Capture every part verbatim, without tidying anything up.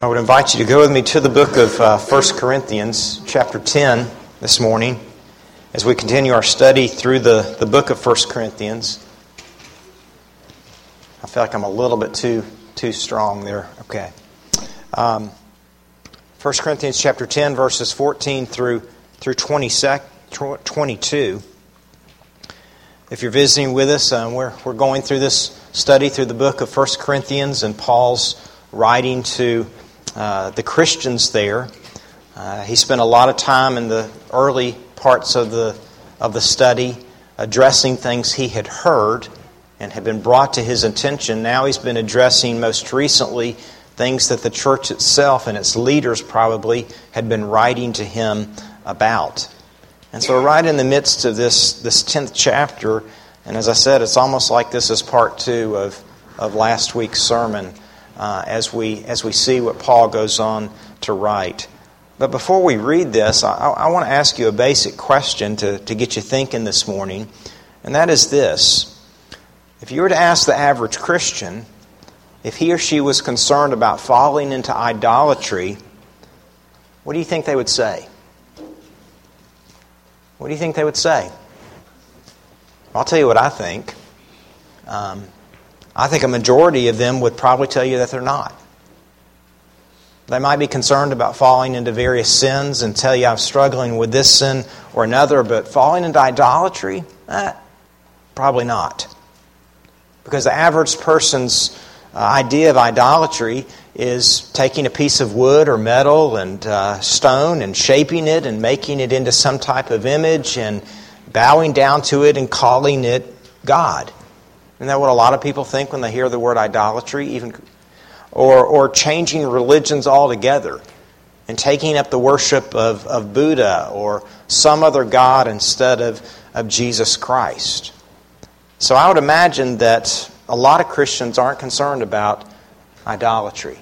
I would invite you to go with me to the book of uh, First Corinthians, chapter ten, this morning, as we continue our study through the, the book of First Corinthians. I feel like I'm a little bit too too strong there. Okay. Um, First Corinthians chapter ten, verses fourteen through through twenty-two. If you're visiting with us, um, we're we're going through this study through the book of First Corinthians and Paul's writing to Uh, the Christians there. Uh, he spent a lot of time in the early parts of the of the study addressing things he had heard and had been brought to his attention. Now he's been addressing most recently things that the church itself and its leaders probably had been writing to him about. And so right in the midst of this this tenth chapter, and as I said, it's almost like this is part two of, of last week's sermon. Uh, as we as we see what Paul goes on to write. But before we read this, I, I want to ask you a basic question to, to get you thinking this morning, and that is this. If you were to ask the average Christian if he or she was concerned about falling into idolatry, what do you think they would say? What do you think they would say? I'll tell you what I think. Um I think a majority of them would probably tell you that they're not. They might be concerned about falling into various sins and tell you I'm struggling with this sin or another, but falling into idolatry? Eh, probably not. Because the average person's uh, idea of idolatry is taking a piece of wood or metal and uh, stone and shaping it and making it into some type of image and bowing down to it and calling it God. Isn't that what a lot of people think when they hear the word idolatry? Even, or or changing religions altogether and taking up the worship of, of Buddha or some other god instead of, of Jesus Christ. So I would imagine that a lot of Christians aren't concerned about idolatry.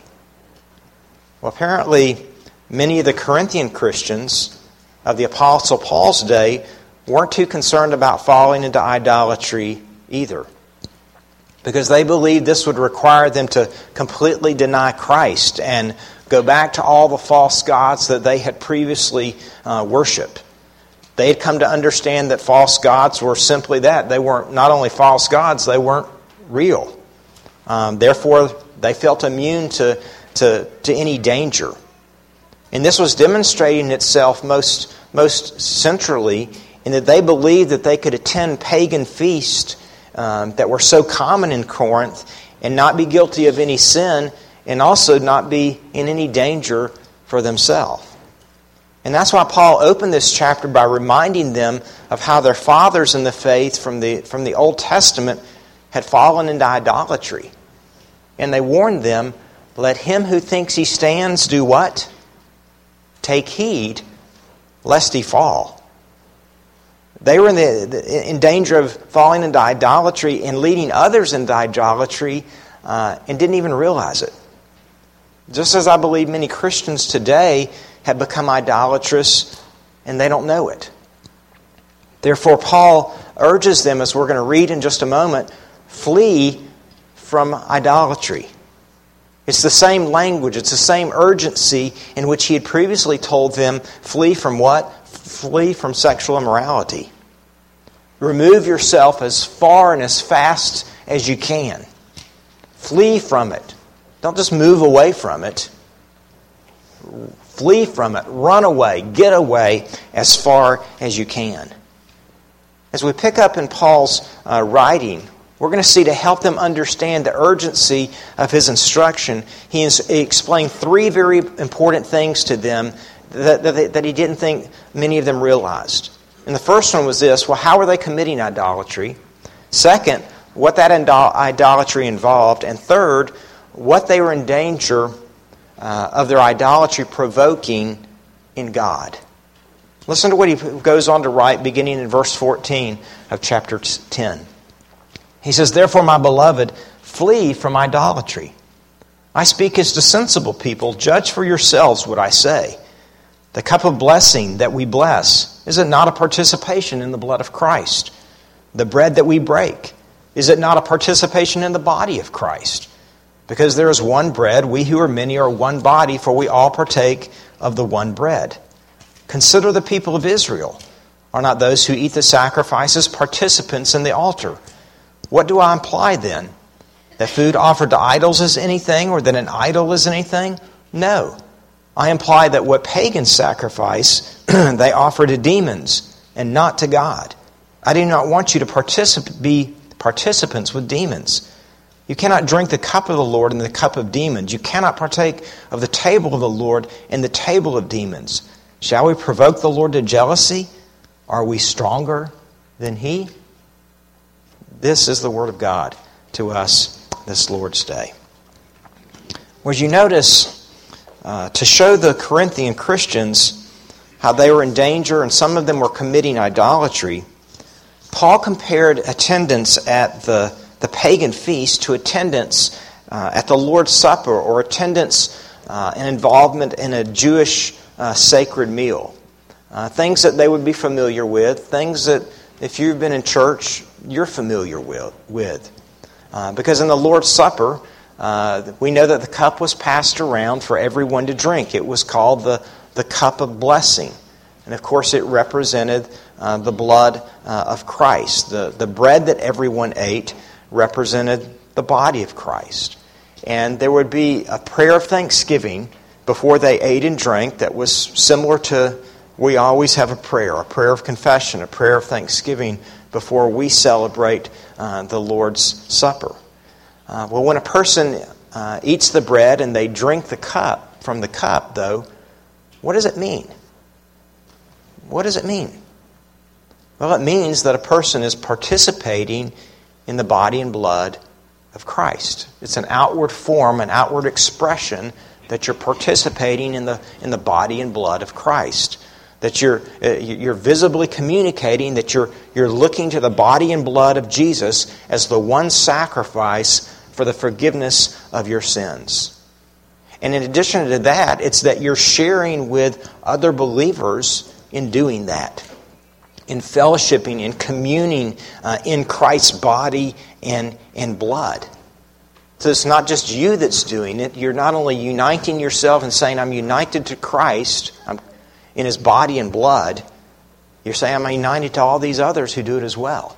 Well, apparently many of the Corinthian Christians of the Apostle Paul's day weren't too concerned about falling into idolatry either, because they believed this would require them to completely deny Christ and go back to all the false gods that they had previously uh, worshipped. They had come to understand that false gods were simply that. They weren't not only false gods, they weren't real. Um, therefore, they felt immune to, to, to any danger. And this was demonstrating itself most, most centrally in that they believed that they could attend pagan feasts Um, that were so common in Corinth and not be guilty of any sin and also not be in any danger for themselves. And that's why Paul opened this chapter by reminding them of how their fathers in the faith from the, from the Old Testament had fallen into idolatry. And they warned them, let him who thinks he stands do what? Take heed lest he fall. They were in, the, in danger of falling into idolatry and leading others into idolatry uh, and didn't even realize it. Just as I believe many Christians today have become idolatrous and they don't know it. Therefore, Paul urges them, as we're going to read in just a moment, flee from idolatry. It's the same language, it's the same urgency in which he had previously told them, flee from what? Flee from sexual immorality. Remove yourself as far and as fast as you can. Flee from it. Don't just move away from it. Flee from it. Run away. Get away as far as you can. As we pick up in Paul's uh, writing, we're going to see to help them understand the urgency of his instruction, he, is, he explained three very important things to them That, that, that he didn't think many of them realized. And the first one was this: well, how were they committing idolatry? Second, what that idolatry involved. And third, what they were in danger uh, of their idolatry provoking in God. Listen to what he goes on to write beginning in verse fourteen of chapter ten. He says, therefore, my beloved, flee from idolatry. I speak as to sensible people. Judge for yourselves what I say. The cup of blessing that we bless, is it not a participation in the blood of Christ? The bread that we break, is it not a participation in the body of Christ? Because there is one bread, we who are many are one body, for we all partake of the one bread. Consider the people of Israel. Are not those who eat the sacrifices participants in the altar? What do I imply then? That food offered to idols is anything, or that an idol is anything? No. I imply that what pagans sacrifice, they offer to demons and not to God. I do not want you to particip- be participants with demons. You cannot drink the cup of the Lord and the cup of demons. You cannot partake of the table of the Lord and the table of demons. Shall we provoke the Lord to jealousy? Are we stronger than He? This is the word of God to us this Lord's Day. Whereas you notice, uh, to show the Corinthian Christians how they were in danger and some of them were committing idolatry, Paul compared attendance at the, the pagan feast to attendance uh, at the Lord's Supper, or attendance uh, and involvement in a Jewish uh, sacred meal. Uh, things that they would be familiar with, things that if you've been in church, you're familiar with. with. Uh, because in the Lord's Supper, uh, we know that the cup was passed around for everyone to drink. It was called the, the cup of blessing. And of course it represented uh, the blood uh, of Christ. The, the bread that everyone ate represented the body of Christ. And there would be a prayer of thanksgiving before they ate and drank that was similar to, we always have a prayer, a prayer of confession, a prayer of thanksgiving before we celebrate uh, the Lord's Supper. Uh, well, when a person uh, eats the bread and they drink the cup from the cup, though, what does it mean? What does it mean? Well, it means that a person is participating in the body and blood of Christ. It's an outward form, an outward expression that you're participating in the in the body and blood of Christ. That you're uh, you're visibly communicating that you're you're looking to the body and blood of Jesus as the one sacrifice for the forgiveness of your sins. And in addition to that, it's that you're sharing with other believers in doing that, in fellowshipping, in communing uh, in Christ's body and, and blood. So it's not just you that's doing it. You're not only uniting yourself and saying, I'm united to Christ I'm in His body and blood, you're saying, I'm united to all these others who do it as well.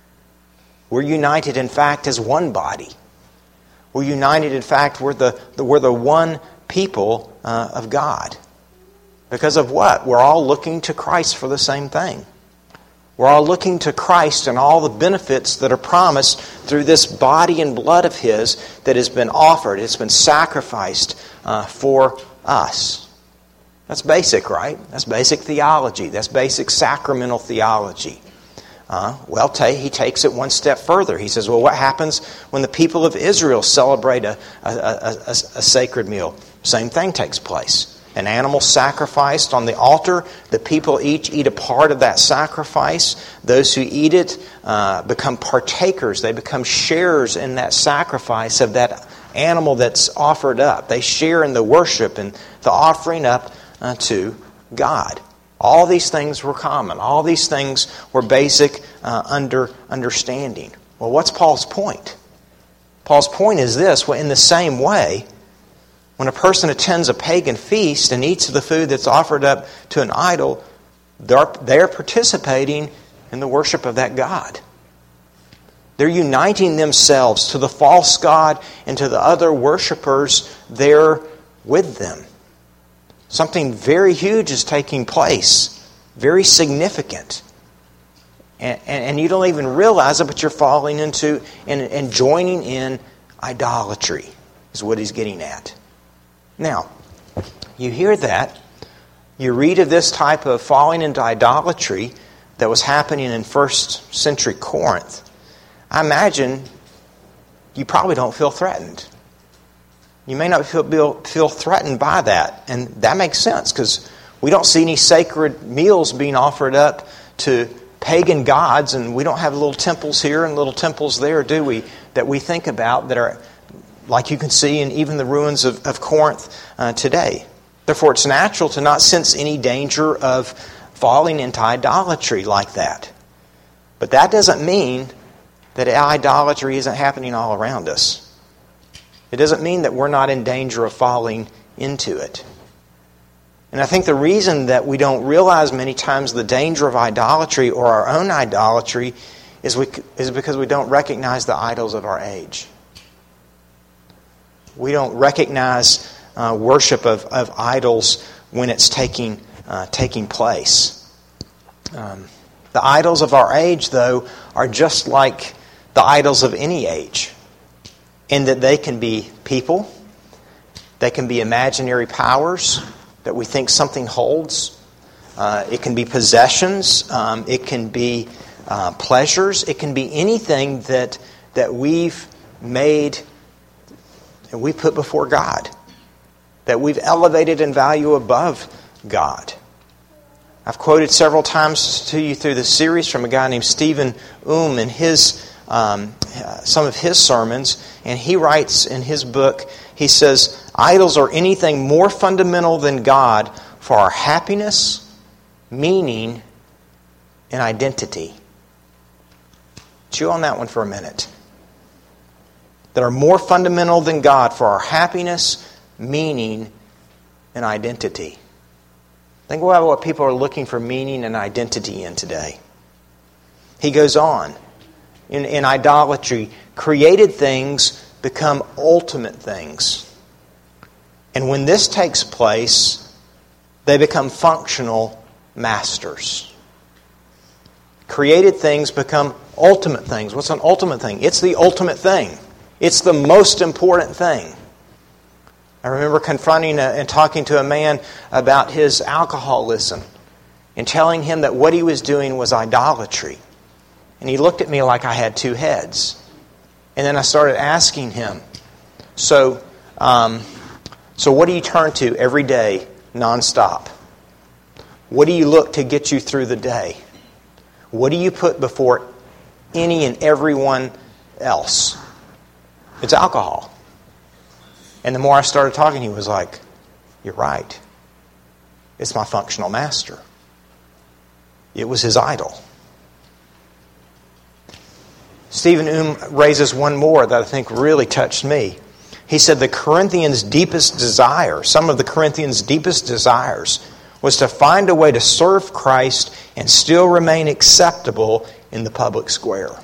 We're united, in fact, as one body. We're united, in fact, we're the, the, we're the one people uh, of God. Because of what? We're all looking to Christ for the same thing. We're all looking to Christ and all the benefits that are promised through this body and blood of His that has been offered. It's been sacrificed uh, for us. That's basic, right? That's basic theology. That's basic sacramental theology. Uh, well, t- he takes it one step further. He says, well, what happens when the people of Israel celebrate a, a, a, a, a sacred meal? Same thing takes place. An animal sacrificed on the altar. The people each eat a part of that sacrifice. Those who eat it uh, become partakers. They become sharers in that sacrifice of that animal that's offered up. They share in the worship and the offering up uh, to God. All these things were common. All these things were basic uh, under understanding. Well, what's Paul's point? Paul's point is this. Well, in the same way, when a person attends a pagan feast and eats the food that's offered up to an idol, they're, they're participating in the worship of that God. They're uniting themselves to the false god and to the other worshipers there with them. Something very huge is taking place, very significant. And, and, and you don't even realize it, but you're falling into and, and joining in idolatry, is what he's getting at. Now, you hear that, you read of this type of falling into idolatry that was happening in first century Corinth. I imagine you probably don't feel threatened. You may not feel, feel threatened by that, and that makes sense because we don't see any sacred meals being offered up to pagan gods, and we don't have little temples here and little temples there, do we, that we think about that are like you can see in even the ruins of, of Corinth uh, today. Therefore, it's natural to not sense any danger of falling into idolatry like that. But that doesn't mean that idolatry isn't happening all around us. It doesn't mean that we're not in danger of falling into it. And I think the reason that we don't realize many times the danger of idolatry or our own idolatry is, we, is because we don't recognize the idols of our age. We don't recognize uh, worship of, of idols when it's taking, uh, taking place. Um, the idols of our age, though, are just like the idols of any age, in that they can be people, they can be imaginary powers that we think something holds. Uh, it can be possessions. Um, it can be uh, pleasures. It can be anything that that we've made and we put before God, that we've elevated in value above God. I've quoted several times to you through this series from a guy named Stephen Oom in his um, some of his sermons, and he writes in his book, he says, idols are anything more fundamental than God for our happiness, meaning, and identity. Chew on that one for a minute. That are more fundamental than God for our happiness, meaning, and identity. Think about what people are looking for meaning and identity in today. He goes on. In, in idolatry, created things become ultimate things. And when this takes place, they become functional masters. Created things become ultimate things. What's an ultimate thing? It's the ultimate thing. It's the most important thing. I remember confronting a, and talking to a man about his alcoholism and telling him that what he was doing was idolatry. And he looked at me like I had two heads. And then I started asking him, so, um, so what do you turn to every day, nonstop? What do you look to get you through the day? What do you put before any and everyone else? It's alcohol. And the more I started talking, he was like, you're right. It's my functional master. It was his idol. Stephen Oom raises one more that I think really touched me. He said the Corinthians' deepest desire, some of the Corinthians' deepest desires, was to find a way to serve Christ and still remain acceptable in the public square.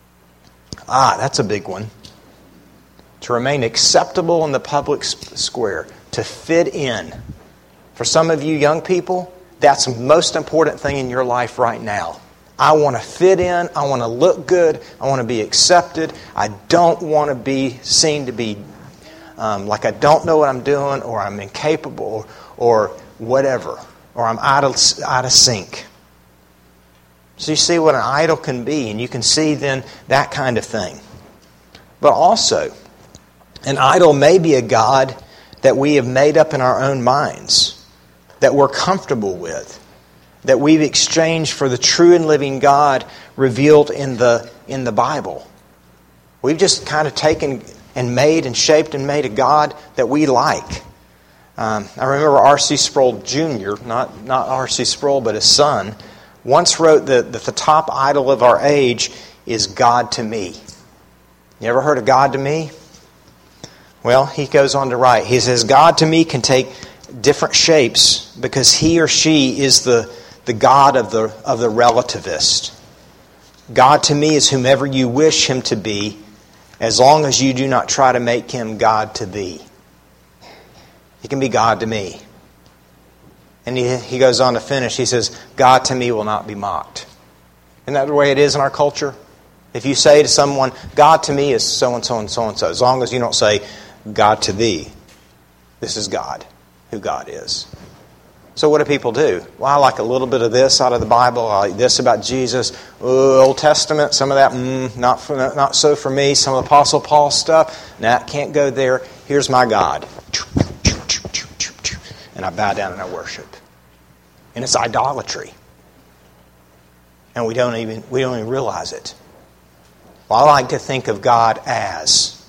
Ah, that's a big one. To remain acceptable in the public square, to fit in. For some of you young people, that's the most important thing in your life right now. I want to fit in. I want to look good. I want to be accepted. I don't want to be seen to be um, like I don't know what I'm doing, or I'm incapable, or, or whatever, or I'm out of, out of sync. So you see what an idol can be, and you can see then that kind of thing. But also, an idol may be a God that we have made up in our own minds, that we're comfortable with, that we've exchanged for the true and living God revealed in the in the Bible. We've just kind of taken and made and shaped and made a God that we like. Um, I remember R C Sproul Junior, not, not R C Sproul, but his son, once wrote that, that the top idol of our age is God to me. You ever heard of God to me? Well, he goes on to write, he says, God to me can take different shapes because he or she is the the God of the of the relativist. God to me is whomever you wish him to be, as long as you do not try to make him God to thee. He can be God to me. And he, he goes on to finish. He says, God to me will not be mocked. Isn't that the way it is in our culture? If you say to someone, God to me is so-and-so and so-and-so, as long as you don't say, God to thee, this is God, who God is. So what do people do? Well, I like a little bit of this out of the Bible. I like this about Jesus. Ooh, Old Testament, some of that, mm, not for, not so for me. Some of the Apostle Paul stuff, nah, can't go there. Here's my God. And I bow down and I worship. And it's idolatry. And we don't even we don't even realize it. Well, I like to think of God as,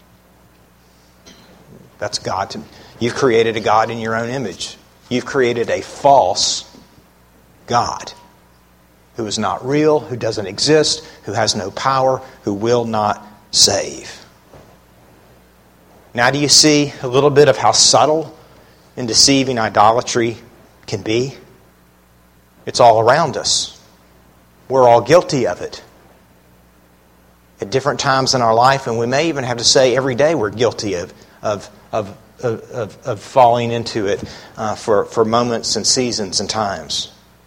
that's God to me. You've created a God in your own image. You've created a false God who is not real, who doesn't exist, who has no power, who will not save. Now do you see a little bit of how subtle and deceiving idolatry can be? It's all around us. We're all guilty of it at different times in our life, and we may even have to say every day we're guilty of of of of, of falling into it uh, for, for moments and seasons and times.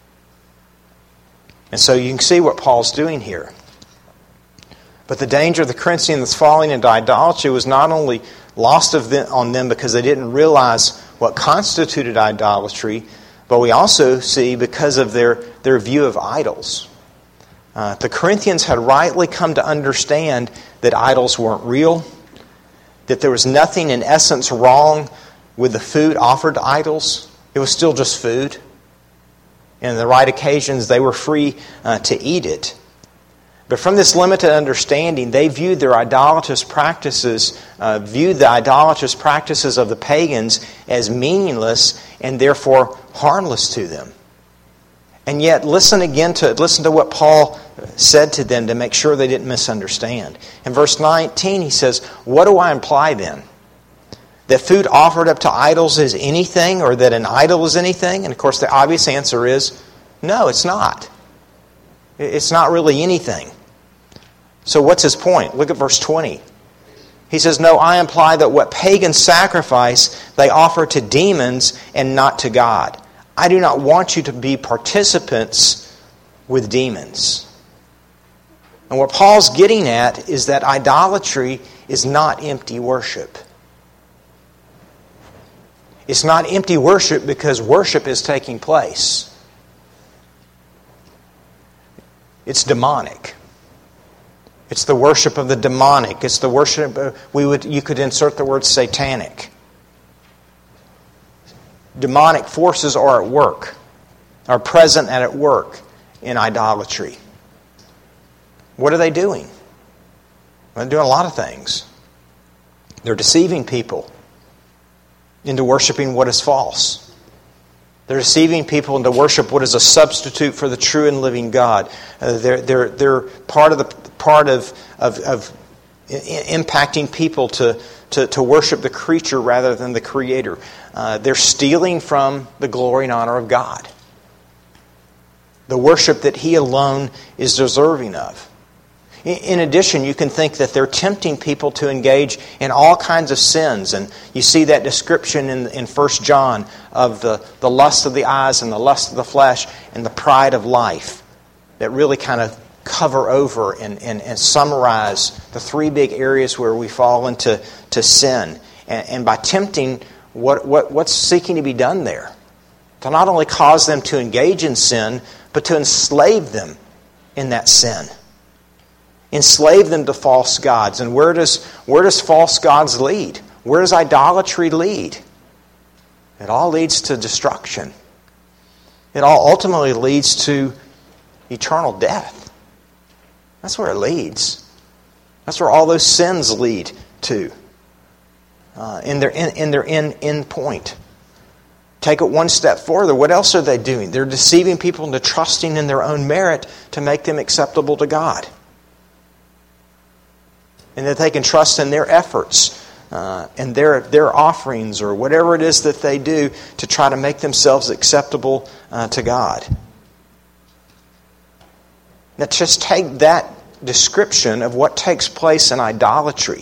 And so you can see what Paul's doing here. But the danger of the Corinthians falling into idolatry was not only lost of them, on them because they didn't realize what constituted idolatry, but we also see because of their, their view of idols. Uh, the Corinthians had rightly come to understand that idols weren't real, that there was nothing in essence wrong with the food offered to idols. It was still just food. And on the right occasions, they were free uh, to eat it. But from this limited understanding, they viewed their idolatrous practices, uh, viewed the idolatrous practices of the pagans as meaningless and therefore harmless to them. And yet, listen again to listen to what Paul said to them to make sure they didn't misunderstand. In verse nineteen, he says, "What do I imply then? That food offered up to idols is anything, or that an idol is anything?" And of course, the obvious answer is, no, it's not. It's not really anything. So what's his point? Look at verse twenty. He says, "No, I imply that what pagans sacrifice, they offer to demons and not to God. I do not want you to be participants with demons." And what Paul's getting at is that idolatry is not empty worship. It's not empty worship because worship is taking place. It's demonic. It's the worship of the demonic. It's the worship, of, we would you could insert the word satanic. Demonic forces are at work, are present and at work in idolatry. What are they doing? They're doing a lot of things. They're deceiving people into worshiping what is false. They're deceiving people into worship what is a substitute for the true and living God. Uh, they're they're they're part of the part of of, of impacting people to, to to worship the creature rather than the Creator. Uh, they're stealing from the glory and honor of God, the worship that He alone is deserving of. In addition, you can think that they're tempting people to engage in all kinds of sins. And you see that description in, in First John of the, the lust of the eyes and the lust of the flesh and the pride of life that really kind of cover over and, and, and summarize the three big areas where we fall into to sin. And, and by tempting, what, what what's seeking to be done there? To not only cause them to engage in sin, but to enslave them in that sin. Enslave them to false gods. And where does where does false gods lead? Where does idolatry lead? It all leads to destruction. It all ultimately leads to eternal death. That's where it leads. That's where all those sins lead to. Uh, in their in, in their end, end point. Take it one step further. What else are they doing? They're deceiving people into trusting in their own merit to make them acceptable to God. And that they can trust in their efforts uh, and their their offerings or whatever it is that they do to try to make themselves acceptable uh, to God. Now just take that description of what takes place in idolatry.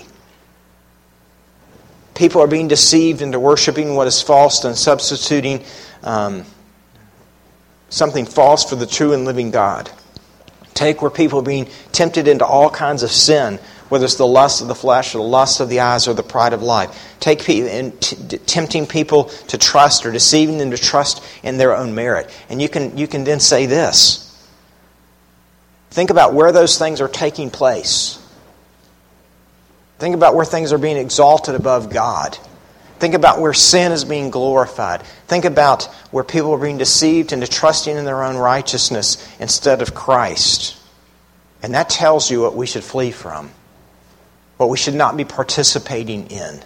People are being deceived into worshiping what is false and substituting um, something false for the true and living God. Take where people are being tempted into all kinds of sin, whether it's the lust of the flesh or the lust of the eyes or the pride of life. Take people and t- tempting people to trust or deceiving them to trust in their own merit. And you can you can then say this. Think about where those things are taking place. Think about where things are being exalted above God. Think about where sin is being glorified. Think about where people are being deceived into trusting in their own righteousness instead of Christ. And that tells you what we should flee from. What we should not be participating in.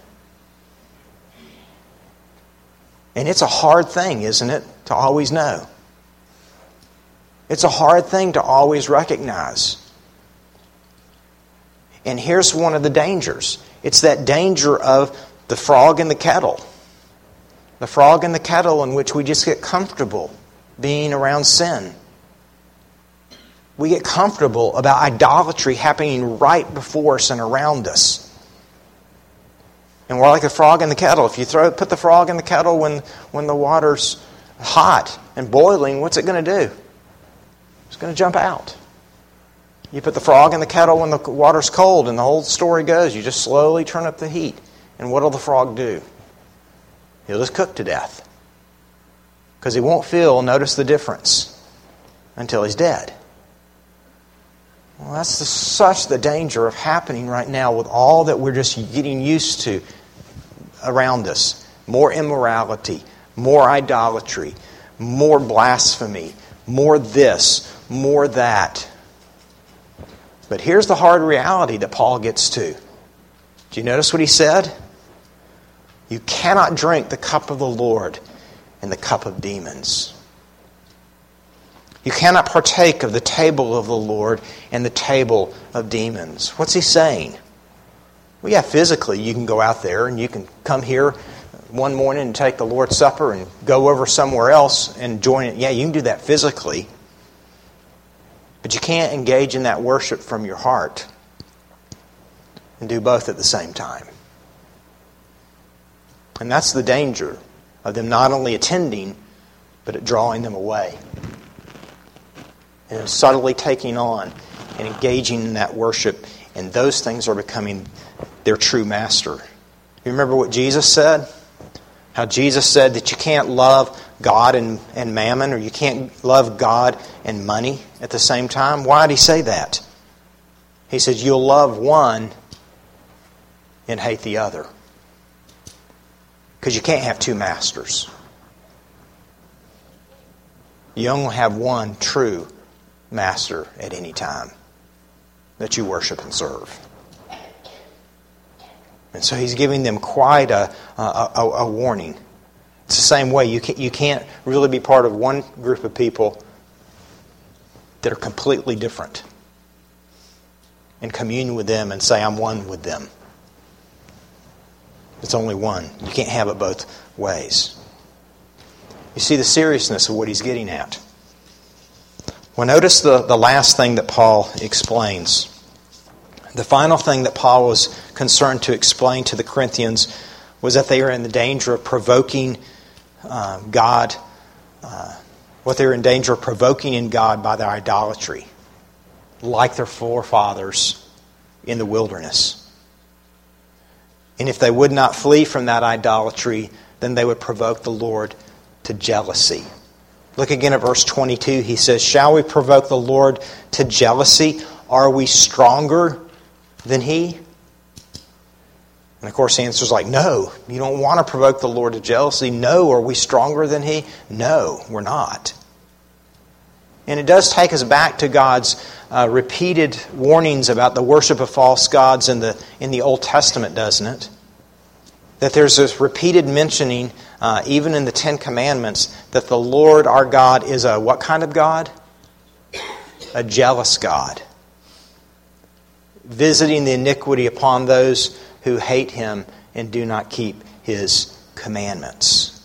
And it's a hard thing, isn't it, to always know. It's a hard thing to always recognize. And here's one of the dangers. It's that danger of the frog in the kettle. The frog in the kettle in which we just get comfortable being around sin. We get comfortable about idolatry happening right before us and around us. And we're like a frog in the kettle. If you throw put the frog in the kettle when, when the water's hot and boiling, what's it going to do? It's going to jump out. You put the frog in the kettle when the water's cold, and the whole story goes. You just slowly turn up the heat. And what will the frog do? He'll just cook to death. Because he won't feel, notice the difference, until he's dead. Well, that's the, such the danger of happening right now with all that we're just getting used to around us. More immorality, more idolatry, more blasphemy, more this, more that. But here's the hard reality that Paul gets to. Do you notice what he said? You cannot drink the cup of the Lord and the cup of demons. You cannot partake of the table of the Lord and the table of demons. What's he saying? Well, yeah, physically you can go out there and you can come here one morning and take the Lord's Supper and go over somewhere else and join it. Yeah, you can do that physically. But you can't engage in that worship from your heart and do both at the same time. And that's the danger of them not only attending, but at drawing them away. And subtly taking on and engaging in that worship. And those things are becoming their true master. You remember what Jesus said? How Jesus said that you can't love God and, and mammon, or you can't love God and money at the same time. Why did he say that? He says you'll love one and hate the other. Because you can't have two masters. You only have one true master at any time that you worship and serve. And so he's giving them quite a, a, a, a warning. It's the same way. You can't, you can't really be part of one group of people that are completely different and commune with them and say, I'm one with them. It's only one. You can't have it both ways. You see the seriousness of what he's getting at. Well, notice the, the last thing that Paul explains. The final thing that Paul was concerned to explain to the Corinthians was that they are in the danger of provoking uh, God, uh, what they were in danger of provoking in God by their idolatry, like their forefathers in the wilderness. And if they would not flee from that idolatry, then they would provoke the Lord to jealousy. Look again at verse twenty-two. He says, shall we provoke the Lord to jealousy? Are we stronger than He? And of course the answer is like, no. You don't want to provoke the Lord to jealousy. No. Are we stronger than He? No, we're not. And it does take us back to God's uh, repeated warnings about the worship of false gods in the in the Old Testament, doesn't it? That there's this repeated mentioning, uh, even in the Ten Commandments, that the Lord our God is a what kind of God? A jealous God. Visiting the iniquity upon those who hate Him and do not keep His commandments.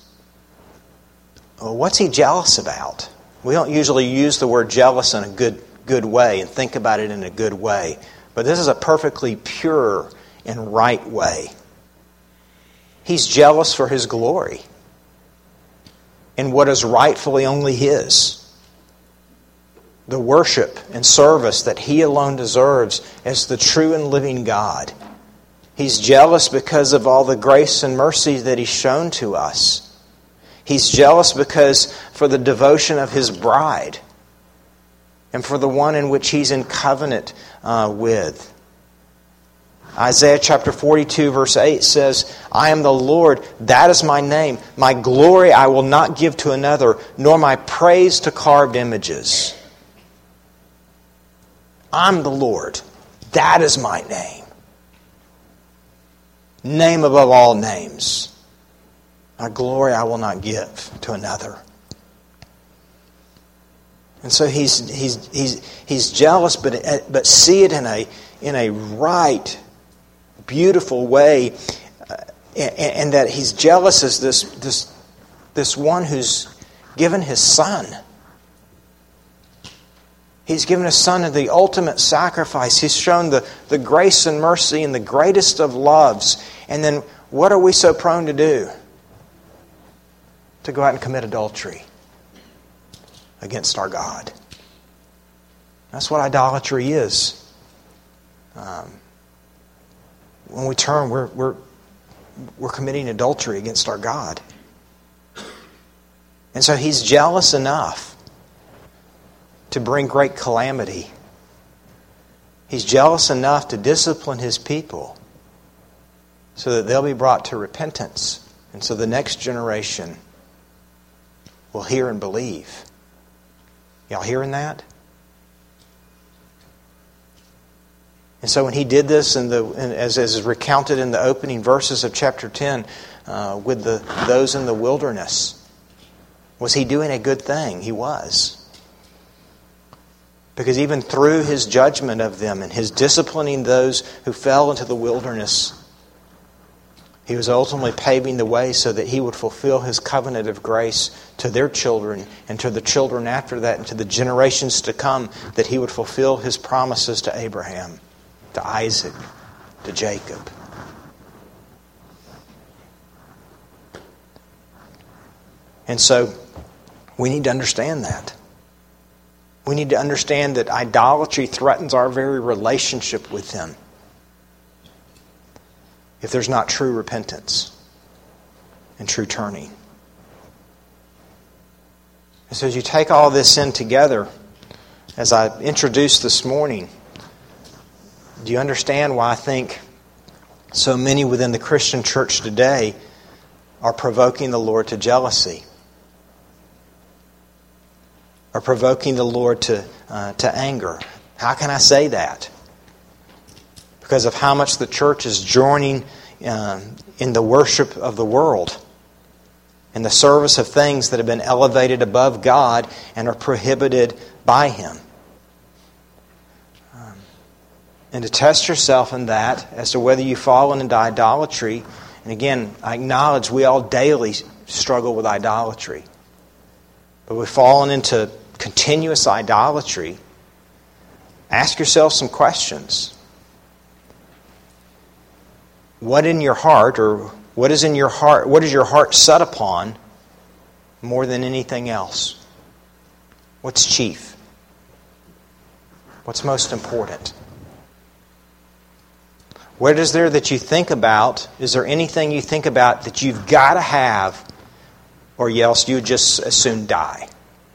Well, what's He jealous about? We don't usually use the word jealous in a good good way and think about it in a good way. But this is a perfectly pure and right way. He's jealous for His glory and what is rightfully only His. The worship and service that He alone deserves as the true and living God. He's jealous because of all the grace and mercy that He's shown to us. He's jealous because for the devotion of His bride and for the one in which He's in covenant uh, with. Isaiah chapter forty-two verse eight says, I am the Lord, that is my name. My glory I will not give to another, nor my praise to carved images. I'm the Lord, that is my name. Name above all names. My glory I will not give to another. And so he's he's he's he's jealous, but but see it in a in a right, beautiful way. and, and that he's jealous as this, this, this one who's given his son. He's given his son the ultimate sacrifice. He's shown the, the grace and mercy and the greatest of loves. And then what are we so prone to do? To go out and commit adultery against our God. That's what idolatry is. Um, when we turn, we're, we're, we're committing adultery against our God. And so he's jealous enough to bring great calamity. He's jealous enough to discipline his people so that they'll be brought to repentance. And so the next generation will hear and believe. Y'all hearing that? And so when he did this, in the, in, as, as is recounted in the opening verses of chapter ten, uh, with the those in the wilderness, was he doing a good thing? He was. Because even through his judgment of them and his disciplining those who fell into the wilderness, he was ultimately paving the way so that he would fulfill his covenant of grace to their children and to the children after that and to the generations to come, that he would fulfill his promises to Abraham, to Isaac, to Jacob. And so we need to understand that. We need to understand that idolatry threatens our very relationship with him if there's not true repentance and true turning. And so as you take all this in together, as I introduced this morning, do you understand why I think so many within the Christian church today are provoking the Lord to jealousy? Are provoking the Lord to uh, to anger? How can I say that? Because of how much the church is joining uh, in the worship of the world, in the service of things that have been elevated above God and are prohibited by Him. Um, and to test yourself in that as to whether you've fallen into idolatry. And again, I acknowledge we all daily struggle with idolatry. But we've fallen into continuous idolatry. Ask yourself some questions. What in your heart, or what is in your heart, what is your heart set upon more than anything else? What's chief? What's most important? What is there that you think about? Is there anything you think about that you've got to have, or else you would just as soon die?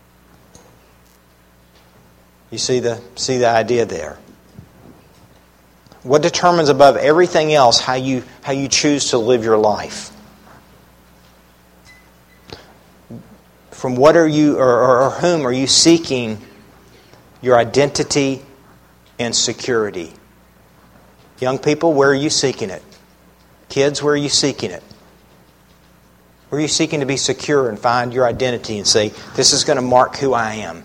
You see the see the idea there. What determines above everything else how you how you choose to live your life? From what are you or, or, or whom are you seeking your identity and security? Young people, where are you seeking it? Kids, where are you seeking it? Where are you seeking to be secure and find your identity and say, this is going to mark who I am?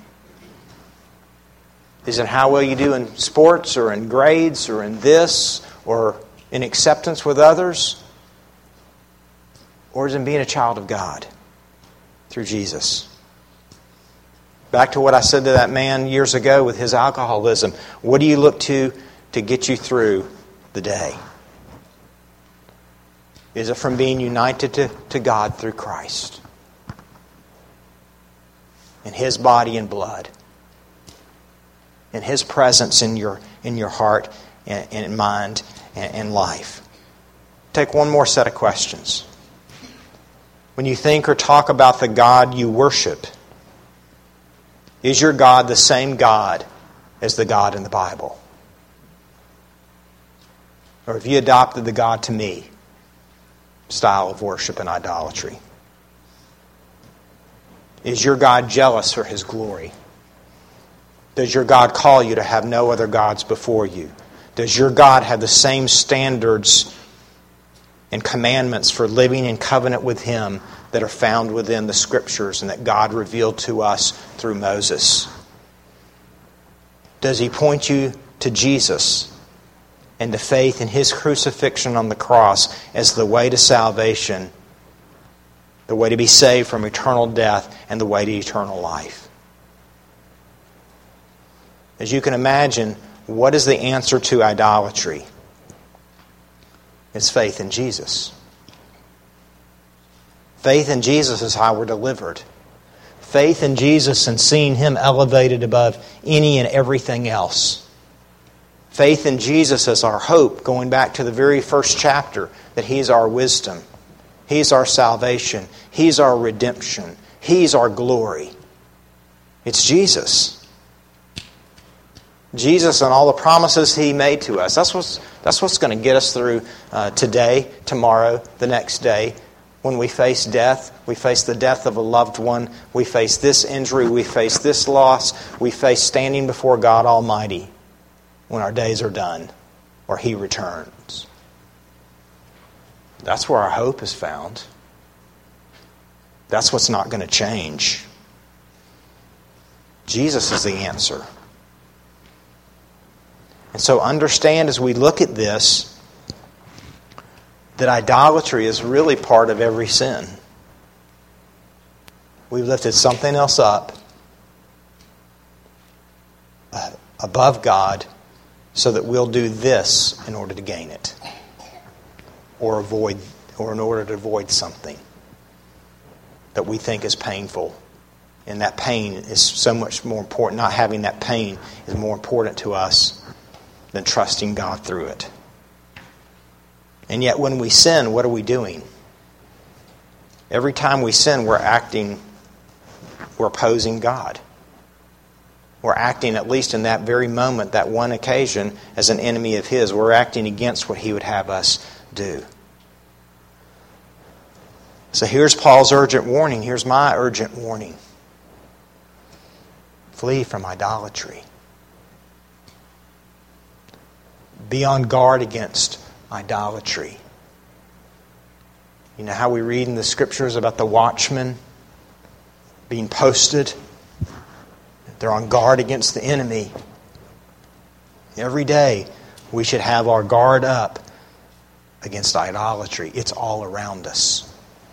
Is it how well you do in sports or in grades or in this or in acceptance with others? Or is it being a child of God through Jesus? Back to what I said to that man years ago with his alcoholism. What do you look to to get you through the day? Is it from being united to, to God through Christ? In His body and blood. In His presence in your in your heart and, and mind and, and life. Take one more set of questions. When you think or talk about the God you worship, is your God the same God as the God in the Bible? Or have you adopted the God to me style of worship and idolatry? Is your God jealous for His glory? Does your God call you to have no other gods before you? Does your God have the same standards and commandments for living in covenant with Him that are found within the Scriptures and that God revealed to us through Moses? Does He point you to Jesus and to faith in His crucifixion on the cross as the way to salvation, the way to be saved from eternal death, and the way to eternal life. As you can imagine, what is the answer to idolatry? It's faith in Jesus. Faith in Jesus is how we're delivered. Faith in Jesus and seeing Him elevated above any and everything else. Faith in Jesus as our hope, going back to the very first chapter, that He's our wisdom. He's our salvation. He's our redemption. He's our glory. It's Jesus. Jesus and all the promises He made to us. That's what's, that's what's going to get us through uh, today, tomorrow, the next day. When we face death, we face the death of a loved one, we face this injury, we face this loss, we face standing before God Almighty when our days are done or He returns. That's where our hope is found. That's what's not going to change. Jesus is the answer. And so understand as we look at this, that idolatry is really part of every sin. We've lifted something else up uh, above God so that we'll do this in order to gain it. Or avoid, or in order to avoid something that we think is painful. And that pain is so much more important. Not having that pain is more important to us than trusting God through it. And yet when we sin, what are we doing? Every time we sin, we're acting, we're opposing God. We're acting, at least in that very moment, that one occasion, as an enemy of His. We're acting against what He would have us do. So here's Paul's urgent warning. Here's my urgent warning. Flee from idolatry. Be on guard against idolatry. You know how we read in the Scriptures about the watchmen being posted? They're on guard against the enemy. Every day we should have our guard up against idolatry. It's all around us.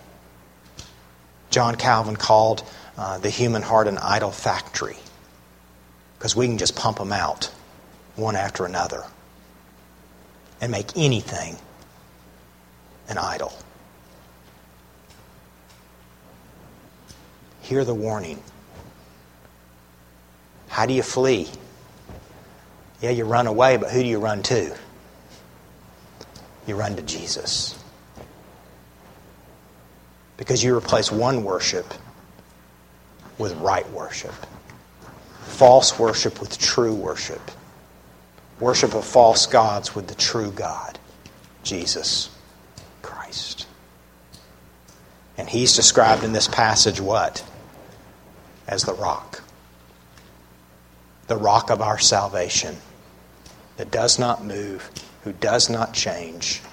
John Calvin called uh, the human heart an idol factory because we can just pump them out one after another and make anything an idol. Hear the warning. How do you flee? Yeah, you run away, but who do you run to? You run to Jesus. Because you replace one worship with right worship. False worship with true worship. Worship of false gods with the true God, Jesus Christ. And He's described in this passage what? As the rock. The rock of our salvation that does not move, who does not change,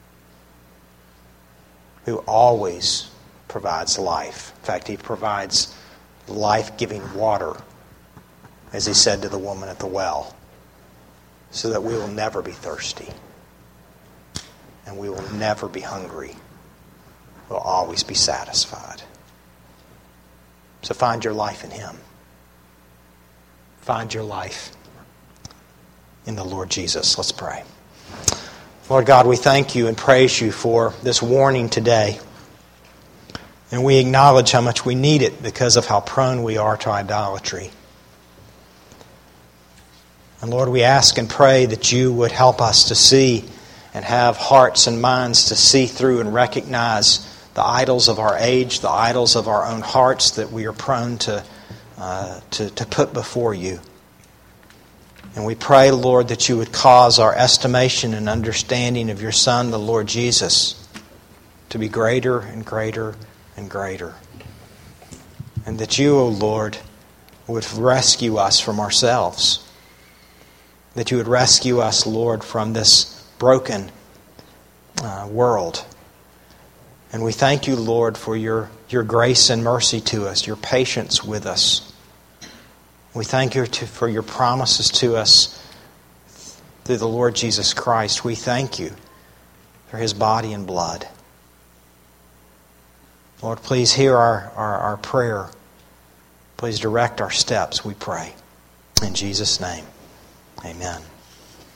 who always provides life. In fact, He provides life-giving water, as He said to the woman at the well, so that we will never be thirsty and we will never be hungry. We'll always be satisfied. So find your life in Him. Find your life in the Lord Jesus. Let's pray. Lord God, we thank You and praise You for this warning today. And we acknowledge how much we need it because of how prone we are to idolatry. And Lord, we ask and pray that You would help us to see and have hearts and minds to see through and recognize the idols of our age, the idols of our own hearts that we are prone to, uh, to, to put before You. And we pray, Lord, that You would cause our estimation and understanding of Your Son, the Lord Jesus, to be greater and greater and greater. And that You, O Lord, would rescue us from ourselves. That You would rescue us, Lord, from this broken uh, world. And we thank You, Lord, for your, your grace and mercy to us, Your patience with us. We thank You to, for Your promises to us through the Lord Jesus Christ. We thank you for His body and blood. Lord, please hear our, our, our prayer. Please direct our steps, we pray. In Jesus' name, amen.